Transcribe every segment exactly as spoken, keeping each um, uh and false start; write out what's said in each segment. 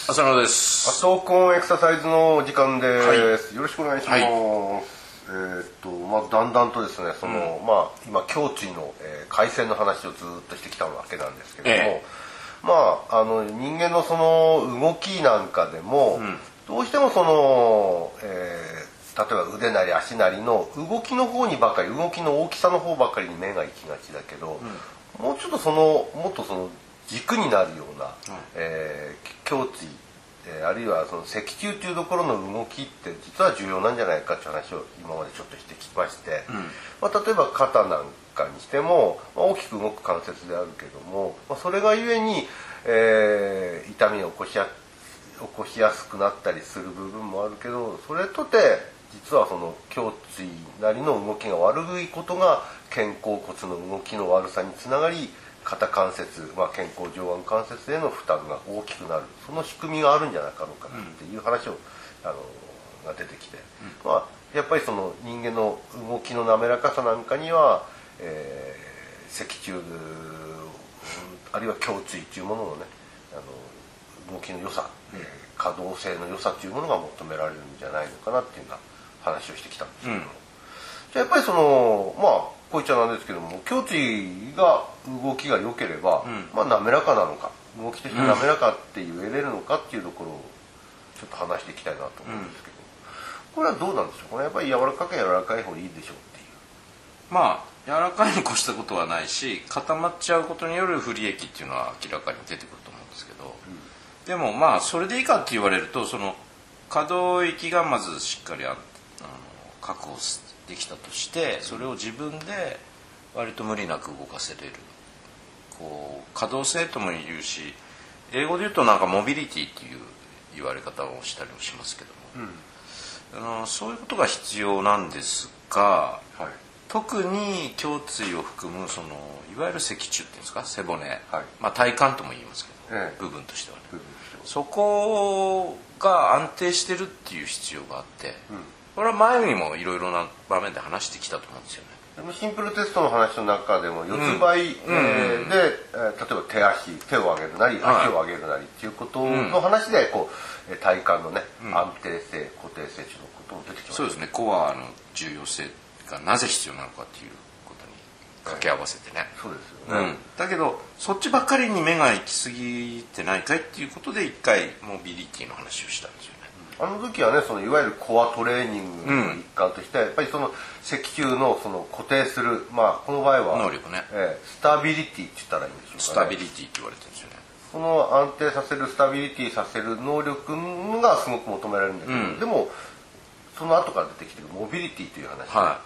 す。浅野です。 アトコンエクササイズの時間です、はい、よろしくお願いします、はい、えー、っとまずだんだんとですねその、うん、まあ今胸椎の、えー、回線の話をずっとしてきたわけなんですけれども、えー、まああの人間のその動きなんかでも、うん、どうしてもその、えー、例えば腕なり足なりの動きの方にばかり動きの大きさの方ばかりに目が行きがちだけど、うん、もうちょっとそのもっとその軸になるような、うんえー、胸椎、えー、あるいはその脊柱というところの動きって実は重要なんじゃないかという話を今までちょっとしてきまして、うんまあ、例えば肩なんかにしても、まあ、大きく動く関節であるけども、まあ、それがゆえに、えー、痛みを起こしや、起こしやすくなったりする部分もあるけど、それとて実はその胸椎なりの動きが悪いことが肩甲骨の動きの悪さにつながり肩関節、まあ、肩甲上腕関節への負担が大きくなる、その仕組みがあるんじゃないかろうかなっていう話を、うん、あのが出てきて、うんまあ、やっぱりその人間の動きの滑らかさなんかには、えー、脊柱あるいは胸椎というもののねあの動きの良さ、うん、可動性の良さというものが求められるんじゃないのかなっていうような話をしてきたんですけども、うん、じゃあやっぱりそのまあこういっちゃなんですけども胸椎が動きが良ければ、うん、まあ滑らかなのか動きとして滑らかって言えれるのかっていうところをちょっと話していきたいなと思うんですけど、うん、これはどうなんでしょうこれやっぱり柔らかく柔らかい方がいいでしょうっていう。 まあ柔らかいに越したことはないし固まっちゃうことによる不利益っていうのは明らかに出てくると思うんですけど、うん、でもまあそれでいいかって言われるとその可動域がまずしっかりああの確保できたとしてそれを自分で割と無理なく動かせれるこう可動性とも言うし英語で言うとなんかモビリティっていう言われ方をしたりもしますけども、うん、あのそういうことが必要なんですが、はい、特に胸椎を含むそのいわゆる脊柱っていうんですか背骨、はいまあ、体幹とも言いますけど、ええ、部分としてはねそこが安定してるっていう必要があって、うんこれは前にもいろいろな場面で話してきたと思うんですよね。 でもシンプルテストの話の中でも四つ倍、うんえー、で、えー、例えば手足手を上げるなり足を上げるなりっていうことの話でこう体幹のね、うん、安定性固定性ということも出てきます、 そうですねコアの重要性がなぜ必要なのかっていうことに掛け合わせてね、 えー、そうですよね、うん、 だけどそっちばっかりに目が行き過ぎてないかいっていうことで一回モビリティの話をしたんですよね。 あの時はねそのいわゆるコアトレーニングの一環として、うん、やっぱりその脊柱のその固定するまあこの場合は能力ね、 えー、スタビリティって言ったらいいんでしょうかね。 スタビリティって言われてるんですよね。 その安定させるスタビリティさせる能力がすごく求められるんだけど、うん、でもその後から出てきてるモビリティという話、はい、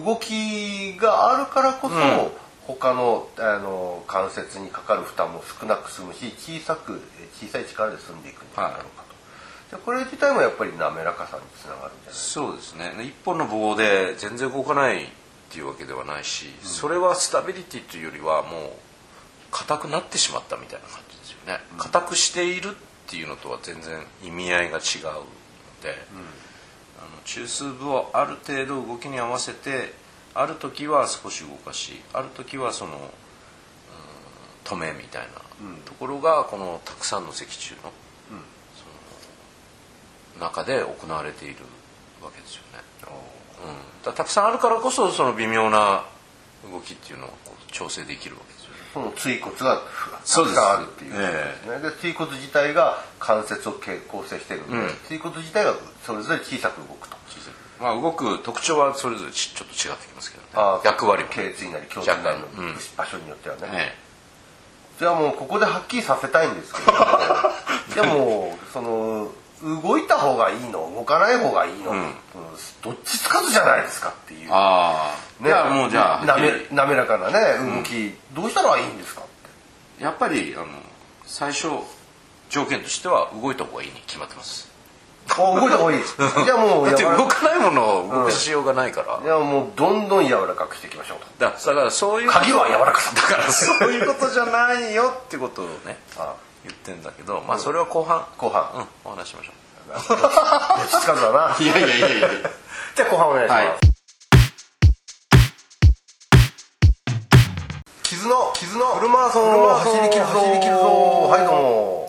動きがあるからこそ、うん、他の、あの関節にかかる負担も少なく済むし小さく小さい力で済んでいくんじゃないかろうかと、はいこれ自体もやっぱり滑らかさにつながるんじゃないですか。 そうですね一本の棒で全然動かないっていうわけではないし、うん、それはスタビリティというよりはもう硬くなってしまったみたいな感じですよね。硬、うん、くしているっていうのとは全然意味合いが違うので、うん、あの中枢部をある程度動きに合わせてある時は少し動かしある時はその、うん、止めみたいなところがこのたくさんの脊柱の中で行われているわけですよね、うん、だたくさんあるからこそその微妙な動きっていうのをこう調整できるわけですよね。 その椎骨がたくさんあるっていうことですね。で、えー、椎骨自体が関節を構成しているので、うん、椎骨自体がそれぞれ小さく動くと、 まあ、動く特徴はそれぞれちょっと違ってきますけどね。あ役割も頸椎なり胸椎なりの場所によってはね、えー、じゃあもうここではっきりさせたいんですけどもじゃあもうその動いた方がいいの動かない方がいいの、うん、どっちつかずじゃないですかっていうああ、ね、じゃあもうじゃあなめ滑らかなね動き、うん、どうしたらいいんですかってやっぱりあの最初条件としては動いた方がいいに決まってます。 お動いた方がいいじゃあもうだって動かないものを動かしようがないから、 うん、いやもうどんどん柔らかくしていきましょうと。 だからそういう鍵は柔らかさだからそういうことじゃないよってことをねああ言ってんだけど、まあそれは後半後半、 うん、お話しましょう。 どっちつかずだな。 いやいやいやいやじゃあ後半お願いします、はい、傷の傷のフルマラソンを走り切る走り切るぞ。はいどうも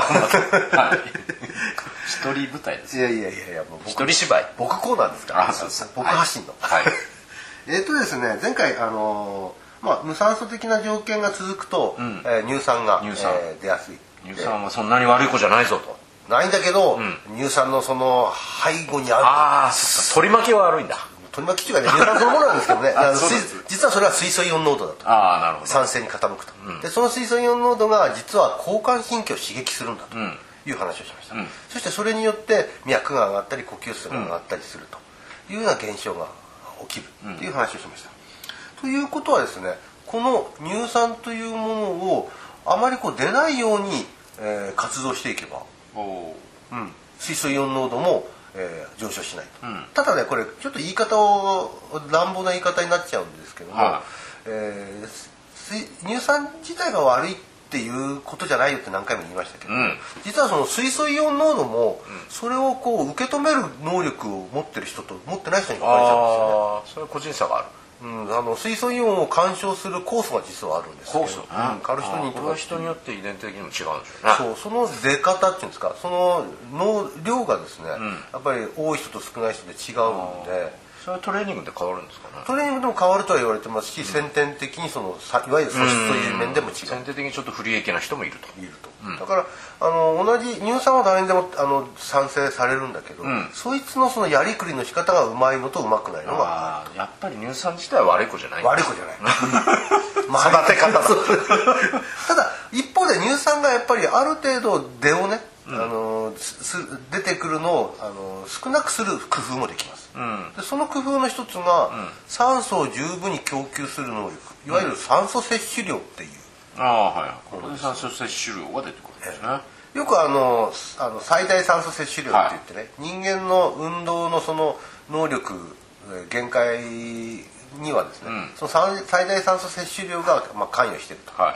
頑張ってはい一人舞台ですいやいやいやいやもう僕一人芝居僕コーナーですからあそうそう僕発信の、 はいえっとですね前回あのーまあ無酸素的な条件が続くと、うんえー、乳酸が乳酸、 えー、出やすい乳酸はそんなに悪い子じゃないぞとないんだけど、うん、乳酸のその背後にあるああ取り巻きは悪いんだ取り巻きっていうかね乳酸そのものなんですけどね実はそれは水素イオン濃度だとあなるほど酸性に傾くと、うん、でその水素イオン濃度が実は交感神経を刺激するんだという話をしました、うん、そしてそれによって脈が上がったり呼吸数が上がったりするというような現象が起きるという話をしました、うん、ということはですねこの乳酸というものをあまりこう出ないように、えー、活動していけば、うん、水素イオン濃度も、えー、上昇しないと、うん、ただねこれちょっと言い方を乱暴な言い方になっちゃうんですけども、はいえー、乳酸自体が悪いっていうことじゃないよって何回も言いましたけど、うん、実はその水素イオン濃度も、うん、それをこう受け止める能力を持ってる人と持ってない人に分かれちゃうんですよね。 それは個人差があるうん、あの水素イオンを干渉する酵素が実はあるんですけど、 酵素、 うん、カルシトニンとか人によって遺伝的にも違うんでしょうね。 そうその出方っていうんですかそのの量がですね、うん、やっぱり多い人と少ない人で違うんでそれはトレーニングで変わるんですかね。 トレーニングでも変わるとは言われてますし、うん、先天的にそのいわゆる素質という面でも違う。 先天的にちょっと不利益な人もいると。 いると。うん、だからあの同じ乳酸は誰にでもあの賛成されるんだけど、うん、そいつのそのやりくりの仕方がうまいのとうまくないのがある。やっぱり乳酸自体は悪い子じゃない。 悪い子じゃない。 まあ、育て方だ。 ただ一方で乳酸がやっぱりある程度出をね、うん、あの出てくるのをあの少なくする工夫もできます。うん、でその工夫の一つが、うん、酸素を十分に供給する能力いわゆる酸素摂取量っていう、 うん、ああはいこれで酸素摂取量が出てくるんですね、 えー、よくあのあの最大酸素摂取量って言ってね、はい、人間の運動のその能力限界にはですね、うん、その最大酸素摂取量が、まあ、関与していると、はい、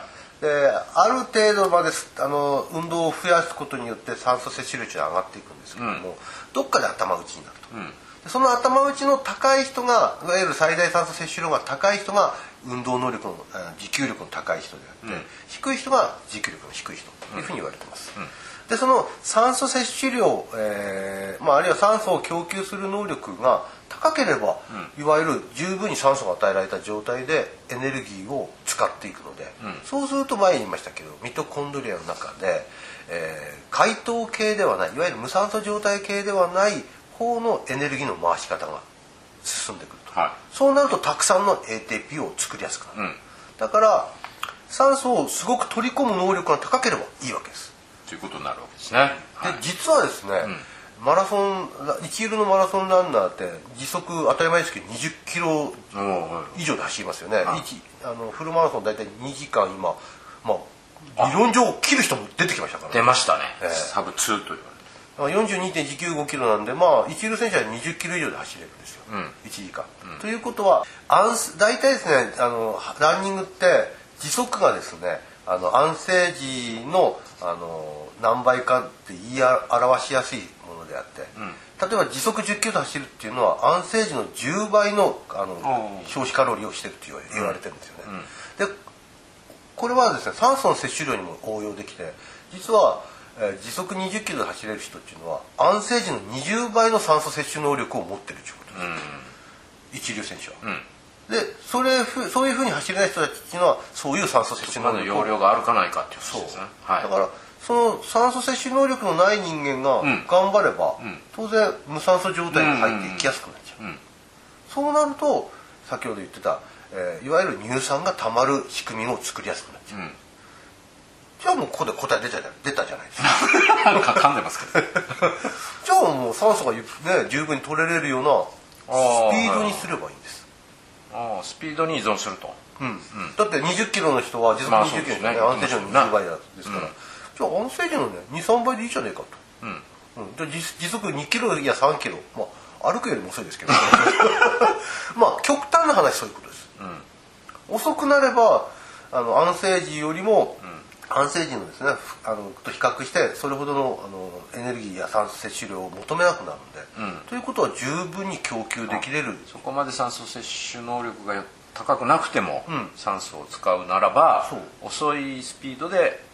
である程度まであの運動を増やすことによって酸素摂取量が上がっていくんですけども、うん、どっかで頭打ちになると、うんその頭打ちの高い人がいわゆる最大酸素摂取量が高い人が運動能力の持久力の高い人であって、うん、低い人が持久力の低い人というふうに言われています、うんうん、でその酸素摂取量、えーまあ、あるいは酸素を供給する能力が高ければ、いわゆる十分に酸素が与えられた状態でエネルギーを使っていくので、そうすると前に言いましたけどミトコンドリアの中で、えー、解凍系ではないいわゆる無酸素状態系ではない方のエネルギーの回し方が進んでくると、はい、そうなるとたくさんの エーテーピー を作りやすくなる、うん、だから酸素をすごく取り込む能力が高ければいいわけですということになるわけですね、 はい、で実はですね、うん、マラソンいちキロのマラソンランナーって時速当たり前ですけどにじゅっキロ以上で走りますよね、はい、あのフルマラソン大体にじかん今、まあ、理論上切る人も出てきましたから、 ね、出ましたね、えー、サブにと言われてよんじゅうにてんきゅうごキロなんで、まあ、一流選手はにじゅっキロ以上で走れるんですよ、うん、いちじかん、うん、ということは安大体ですねあのランニングって時速がですねあの安静時のあの何倍かって言い表しやすいものであって、うん、例えば時速じゅっキロで走るっていうのは安静時のじゅうばいのあの消費カロリーをしてるって言われてるんですよね、うんうん、でこれはですね酸素の摂取量にも応用できて実はえー、時速にじゅっキロで走れる人っていうのは安静時のにじゅうばいの酸素摂取能力を持ってるということです、うん、一流選手は、うん、でそれそういうふうに走れない人たちっていうのはそういう酸素摂取能力そこまで容量があるかないかっていうことですね、 はい、だからその酸素摂取能力のない人間が頑張れば、うん、当然無酸素状態に入っていきやすくなっちゃう、うんうんうん、そうなると先ほど言ってた、えー、いわゆる乳酸がたまる仕組みを作りやすくなっちゃう、うんじゃあもうここで答え出たじゃ出たじゃないですか。 噛んでますけど。 じゃあもう酸素が、ね、十分に取れれるようなスピードにすればいいんです。 ああスピードに依存すると。 うんうん、だってにじゅっキロの人は時速にじゅっキロの人は、ねまあね、安定時のにじゅうばいですから、うん、じゃあ安定時のねにさんばいでいいじゃねえかと。うんうん、で 時, 時速にキロやさんキロ、まあ、歩くよりも遅いですけどまあ極端な話そういうことです。うん、遅くなればあの安静時よりも、うん安静時のですねあのと比較してそれほどのあのエネルギーや酸素摂取量を求めなくなるので、うん、ということは十分に供給できれるそこまで酸素摂取能力が高くなくても、うん、酸素を使うならば遅いスピードで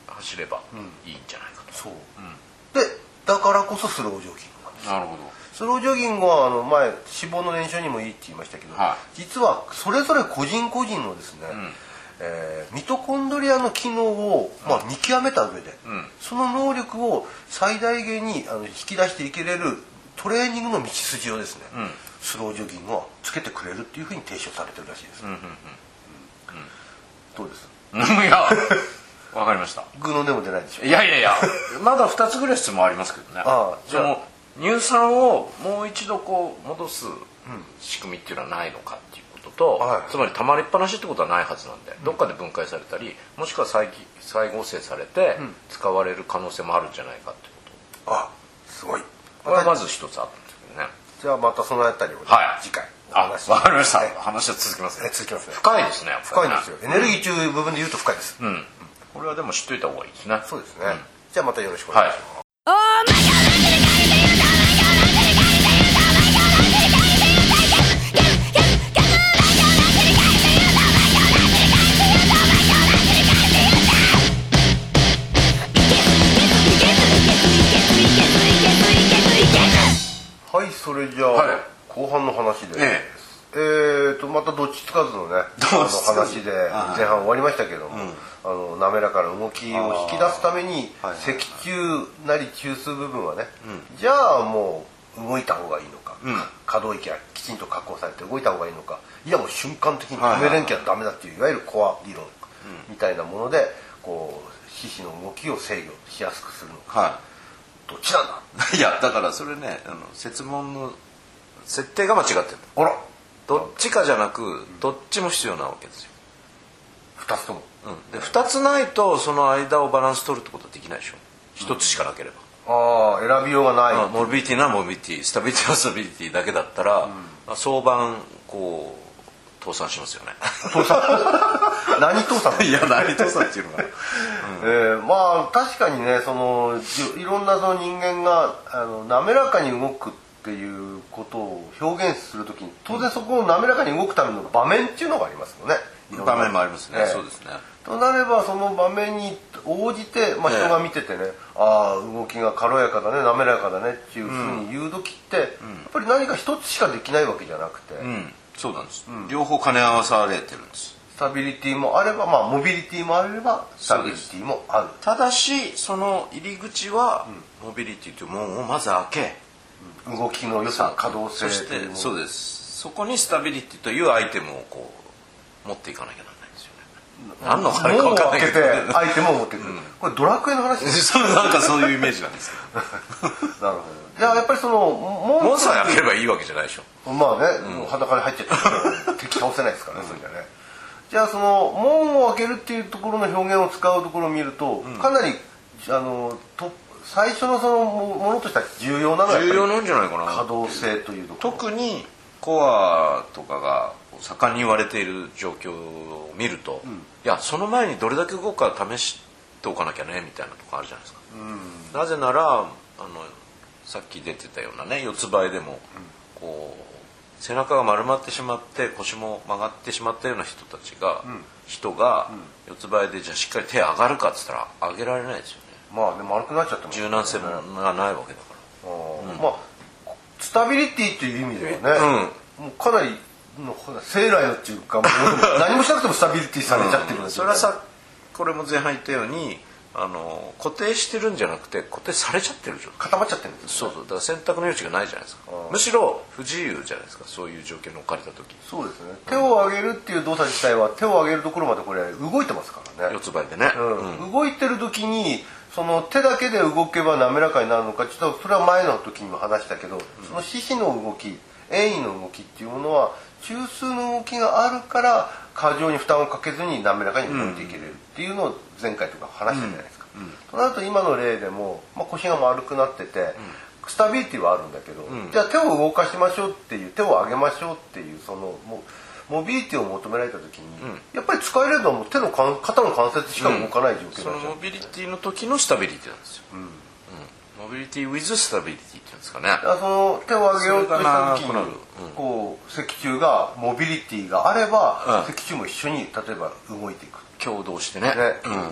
走ればいいんじゃないかと、 そう、でだからこそスロージョギングなんです。 なるほど。 スロージョギングはあの前脂肪の燃焼にもいいって言いましたけど、 はい、 実はそれぞれ個人個人のですね、うんえー、ミトコンドリアの機能を、まあ、見極めた上で、うん、その能力を最大限にあの引き出していけれるトレーニングの道筋をですね、うん、スロージョギングはつけてくれるっていうふうに提唱されてるらしいです。うんうんうんうん、どうです？ いやわかりました。 グーの音も出ないでしょ。 いやいやいやまだふたつぐらい質問ありますけどね。ああ、じゃあ乳酸をもう一度こう戻す仕組みっていうのはないのかっていうことと、はい、つまり溜まりっぱなしってことはないはずなんで、うん、どっかで分解されたりもしくは再再合成されて使われる可能性もあるんじゃないかってこと、 うん、あすごい。 これはまず一つあったんですけどね。 じゃあまたそのあたりを、ね、 はい、 次回あわかりました、はい、話は続きますね。 続きますね。 深いですね。 深いんですよ。エネルギー中部分で言うと深いです、うんうん、 これはでも知っといた方がいいですね。 そうですね、うん、じゃあまたよろしくお願いします、はい。はい、それじゃあ、はい、後半の話で、えええー、とまたどっちつかずのねあの話で前半終わりましたけども、うん、あの滑らかな動きを引き出すために脊柱なり中枢部分はね、うん、じゃあもう動いた方がいいのか、うん、可動域がきちんと確保されて動いた方がいいのか、いやもう瞬間的に止めれんきゃダメだっていういわゆるコア理論みたいなものでこう四肢の動きを制御しやすくするのか、はい、どっちなんだいやだからそれねあの設問の設定が間違ってる。 あらどっちかじゃなくどっちも必要なわけですよ。 ふたつとも、 うん、でふたつないとその間をバランス取るってことはできないでしょ。ひとつしかなければ、 うん、ああ選びようがない、 モビリティなモビリティスタビリティはスタビリティだけだったら、うんまあ、早晩こう倒産しますよね。 倒産何倒産いや何倒産っていうのかな、 うんえー、まあ確かにねそのいろんなその人間があの滑らかに動くっていうことを表現するときに当然そこを滑らかに動くための場面っていうのがありますよね。 場面もありますね、えー、そうですね。 となればその場面に応じて、まあ、人が見ててね、えー、ああ動きが軽やかだね滑らかだねっていうふうに言う時って、うん、やっぱり何か一つしかできないわけじゃなくて、うん、 そうなんです、うん、両方兼ね合わされてるんです。 スタビリティもあれば、まあ、モビリティもあればスタビリティもある。 ただしその入り口は、うん、モビリティという門をまず開け、 動きの良さ可動性そしてそうです。そこにスタビリティというアイテムをこう持っていかなきゃならないんですよね。何のあれか分かんないけど、 門を開けてアイテムを持ってくる、うん、これドラクエの話ですなんかそういうイメージなんですけどなるほど。じゃあやっぱりそのモンスター開ければいいわけじゃないでしょ。 まあね、うん、裸で入っちゃって敵倒せないですからね、うん、それじゃね。じゃあその門を開けるっていうところの表現を使うところを見ると、うん、かなりあのト最初のそのものとしては重要なのは重要なんじゃないかな。 可動性というところ。 特にコアとかが盛んに言われている状況を見ると、うん、いやその前にどれだけ動くか試しておかなきゃねみたいなとこあるじゃないですか、うん、なぜならあのさっき出てたようなね四つ倍でも、うん、こう背中が丸まってしまって腰も曲がってしまったような人たちが、うん、人が四つ倍でじゃあしっかり手上がるかっつったら上げられないですよね。 まあね丸くなっちゃってますね。柔軟性もがないわけだから、 うん、まあスタビリティっていう意味ではね、うん、もうかなりの生来のっていうか何もしなくてもスタビリティされちゃってるんですよ、 うん、それはさこれも前半言ったようにあの固定してるんじゃなくて固定されちゃってる状態、 固まっちゃってるんですよ、ね、そうそうだから選択の余地がないじゃないですか。むしろ不自由じゃないですかそういう状況に置かれた時。 そうですね。手を上げるっていう動作自体は手を上げるところまでこれ動いてますからね。 四つ倍でね、 うんうん、動いてる時にその手だけで動けば滑らかになるのかちょっとそれは前の時にも話したけど、うん、その四肢の動き遠位の動きっていうものは中枢の動きがあるから過剰に負担をかけずに滑らかに動いていけれるっていうのを前回とか話したじゃないですか、うんうん、となると今の例でも、まあ、腰が丸くなってて、うん、スタビリティはあるんだけど、うん、じゃあ手を動かしましょうっていう手を上げましょうっていうそのもモビリティを求められた時に、うん、やっぱり使えるのはもう手の肩の関節しか動かない状況なんですよ、 うん、そのモビリティの時のスタビリティなんですよ、うんうん、モビリティ with スタビリティっていうんですかね。 その手を上げようとした時に、うん、こう脊柱がモビリティがあれば、うん、脊柱も一緒に例えば動いていく共同してね、ね、 うん、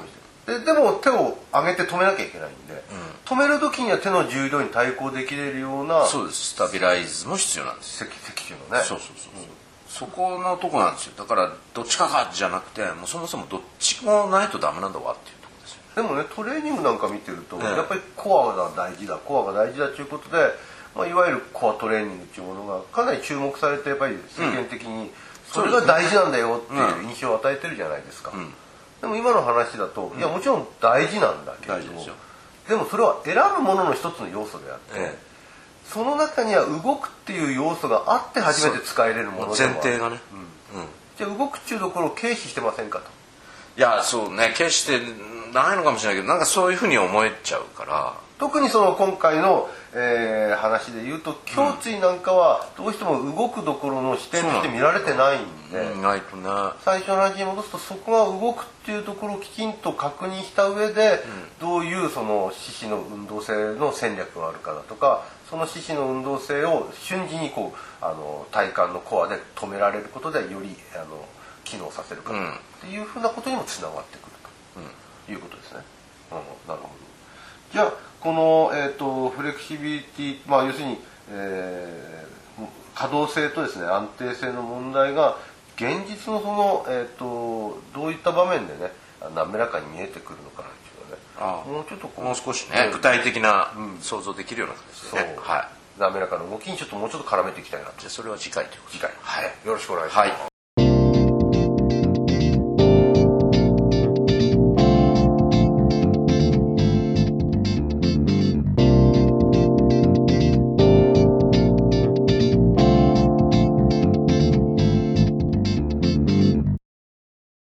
ででも手を上げて止めなきゃいけないんで、うん、止める時には手の重量に対抗できれるようなそうですスタビライズも必要なんです脊椎のねそうそうそう、うん、そこのとこなんですよだからどっちかかじゃなくてもうそもそもどっちもないとダメなんだわっていうところですよねでもねトレーニングなんか見てると、ね、やっぱりコアが大事だコアが大事だということで、まあ、いわゆるコアトレーニングっていうものがかなり注目されてやっぱり世間的にそれが大事なんだよっていう印象を与えてるじゃないですか、うん、でも今の話だと、うん、いやもちろん大事なんだけどでもそれは選ぶものの一つの要素であって、ええ、その中には動くっていう要素があって初めて使えれるもので前提がね、 うんうん、じゃあ動くっていうところを軽視してませんかといやそうね決してないのかもしれないけどなんかそういうふうに思えちゃうから特にその今回の、えー、話で言うと胸椎なんかはどうしても動くどころの視点として見られてないんで、 意外とね最初の話に戻すとそこが動くっていうところをきちんと確認した上で、うん、どういうその四肢の運動性の戦略があるかだとかその四肢の運動性を瞬時にこうあの体幹のコアで止められることでよりあの機能させるかっていうふうなことにもつながってくるということですね。うん、なるほど。じゃあこの、えーと、フレキシビリティ、まあ、要するに、えー、可動性とですね安定性の問題が現実のその、えーと、どういった場面でね滑らかに見えてくるのかなっていうねああもうちょっとこうもう少しね、うん、具体的な想像できるような形ですね、 はい、滑らかな動きにちょっともうちょっと絡めていきたいなとじゃあそれは次回ということで次回、 はい、 よろしくお願いします、はい。